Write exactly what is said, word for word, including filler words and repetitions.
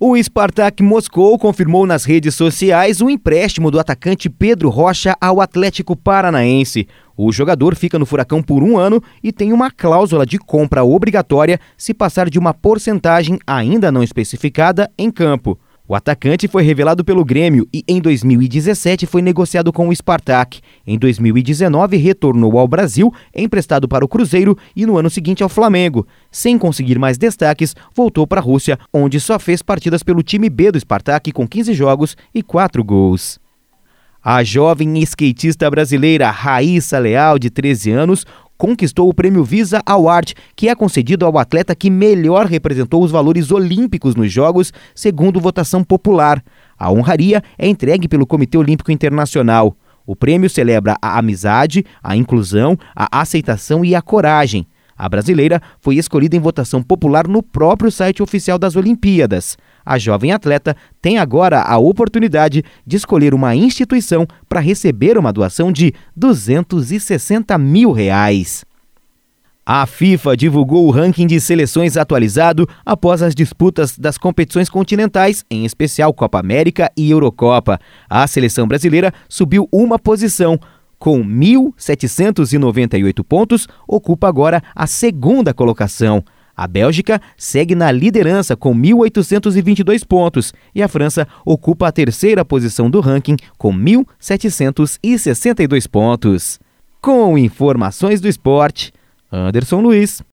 O Spartak Moscou confirmou nas redes sociais o empréstimo do atacante Pedro Rocha ao Atlético Paranaense. O jogador fica no Furacão por um ano e tem uma cláusula de compra obrigatória se passar de uma porcentagem ainda não especificada em campo. O atacante foi revelado pelo Grêmio e em dois mil e dezessete foi negociado com o Spartak. Em dois mil e dezenove retornou ao Brasil, emprestado para o Cruzeiro e no ano seguinte ao Flamengo. Sem conseguir mais destaques, voltou para a Rússia, onde só fez partidas pelo time B do Spartak com quinze jogos e quatro gols. A jovem skatista brasileira Raíssa Leal, de treze anos, conquistou o prêmio Visa Award, que é concedido ao atleta que melhor representou os valores olímpicos nos Jogos, segundo votação popular. A honraria é entregue pelo Comitê Olímpico Internacional. O prêmio celebra a amizade, a inclusão, a aceitação e a coragem. A brasileira foi escolhida em votação popular no próprio site oficial das Olimpíadas. A jovem atleta tem agora a oportunidade de escolher uma instituição para receber uma doação de duzentos e sessenta mil reais. A FIFA divulgou o ranking de seleções atualizado após as disputas das competições continentais, em especial Copa América e Eurocopa. A seleção brasileira subiu uma posição. Com mil setecentos e noventa e oito pontos, ocupa agora a segunda colocação. A Bélgica segue na liderança com mil oitocentos e vinte e dois pontos e a França ocupa a terceira posição do ranking com mil setecentos e sessenta e dois pontos. Com informações do esporte, Anderson Luiz.